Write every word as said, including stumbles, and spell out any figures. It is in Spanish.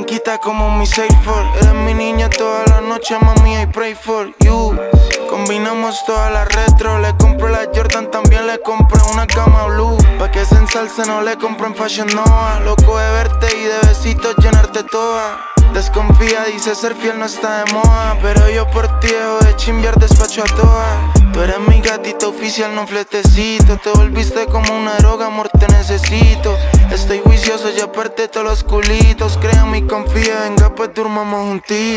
blanquita como mi safe for. Eres mi niña toda la noche, mami, I pray for you. Combinamos toda la retro. Le compro la Jordan, también le compré una cama blue. Pa' que se ensalce, no le compro en Fashion Nova. Loco de verte y de besitos llenarte toda. Desconfía, dice ser fiel no está de moda. Pero yo por ti dejo de chimbear, despacho a todas. Tú eres mi gatita oficial, no fletecito. Te volviste como una droga, amor, te necesito. Estoy juicioso, ya aparte todos los culitos. Créame y confía, venga pues durmamos juntitos.